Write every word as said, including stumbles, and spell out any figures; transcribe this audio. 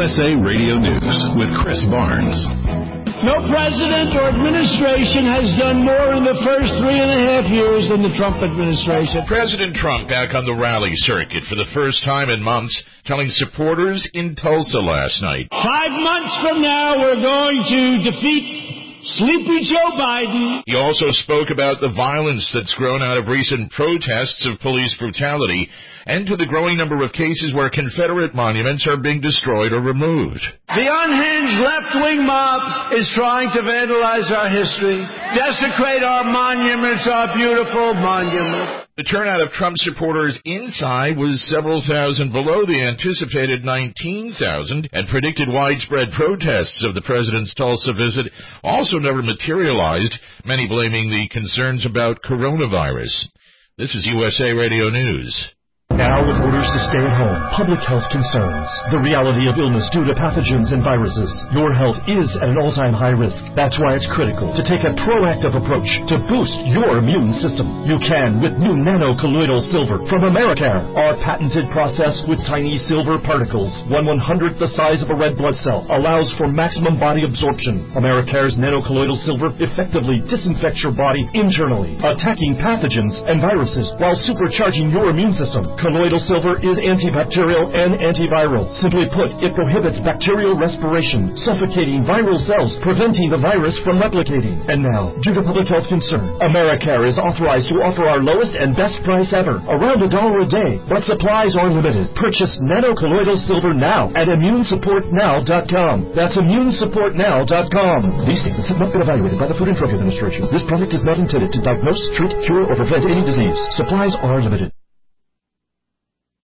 S A Radio News with Chris Barnes. No president or administration has done more in the first three and a half years than the Trump administration. President Trump back on the rally circuit for the first time in months, telling supporters in Tulsa last night. Five months from now, we're going to defeat Sleepy Joe Biden. He also spoke about the violence that's grown out of recent protests of police brutality and to the growing number of cases where Confederate monuments are being destroyed or removed. The unhinged left-wing mob is trying to vandalize our history, desecrate our monuments, our beautiful monuments. The turnout of Trump supporters inside was several thousand below the anticipated nineteen thousand, and predicted widespread protests of the president's Tulsa visit also never materialized, many blaming the concerns about coronavirus. This is U S A Radio News. Now with orders to stay at home, public health concerns, the reality of illness due to pathogens and viruses, your health is at an all-time high risk. That's why it's critical to take a proactive approach to boost your immune system. You can with new nano-colloidal silver from Americare, our patented process with tiny silver particles, one one-hundredth the size of a red blood cell, allows for maximum body absorption. Americare's nano-colloidal silver effectively disinfects your body internally, attacking pathogens and viruses while supercharging your immune system. Colloidal silver is antibacterial and antiviral. Simply put, it prohibits bacterial respiration, suffocating viral cells, preventing the virus from replicating. And now, due to public health concern, Americare is authorized to offer our lowest and best price ever, around a dollar a day. But supplies are limited. Purchase nano-colloidal silver now at immune support now dot com. That's immune support now dot com. These statements have not been evaluated by the Food and Drug Administration. This product is not intended to diagnose, treat, cure, or prevent any disease. Supplies are limited.